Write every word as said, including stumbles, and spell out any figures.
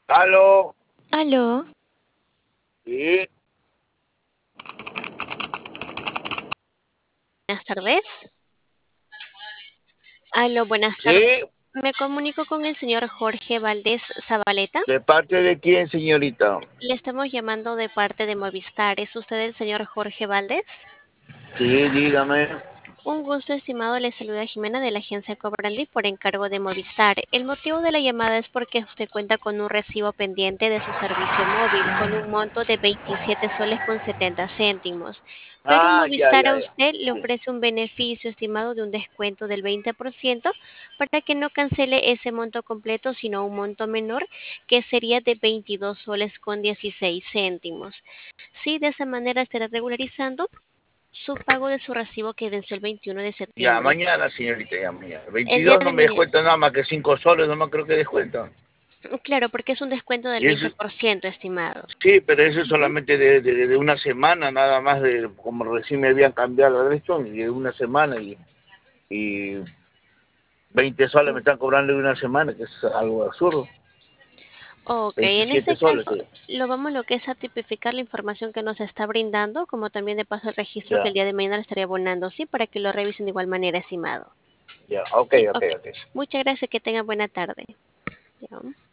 Aló, Aló, sí, buenas tardes. Aló, buenas tardes. sí, Me comunico con el señor Jorge Valdés Zabaleta. ¿de parte de quién, señorita? Le estamos llamando de parte de Movistar. ¿Es usted el señor Jorge Valdés? Sí, dígame. Un gusto, estimado. Le saluda Jimena de la agencia Cobrandi por encargo de Movistar. El motivo de la llamada es porque usted cuenta con un recibo pendiente de su servicio móvil con un monto de veintisiete soles con setenta céntimos. Pero Ah, ya, Movistar ya, a ya. usted le Sí. ofrece un beneficio estimado de un descuento del veinte por ciento para que no cancele ese monto completo, sino un monto menor que sería de veintidós soles con dieciséis céntimos. Sí, de esa manera estará regularizando su pago de su recibo que venció el veintiuno de Ya, septiembre. mañana, señorita, ya, mañana. El día veintidós no de me mañana. descuenta nada más que cinco soles, no me creo que descuentan. Claro, porque es un descuento del Y eso, veinte por ciento, estimado. sí, pero eso es Ujú. solamente de, de, de una semana, nada más, de como recién me habían cambiado el resto, y de una semana, y, y veinte soles me están cobrando de una semana, que es algo absurdo. Ok, en veintisiete ese soles, caso sí. lo vamos lo que es a tipificar la información que nos está brindando, como también de paso el registro que Ya, el día de mañana le estaría abonando, sí, para que lo revisen de igual manera, estimado. ya, ok, Sí, ok, ok. ok. Muchas gracias, que tenga buena tarde. Ya.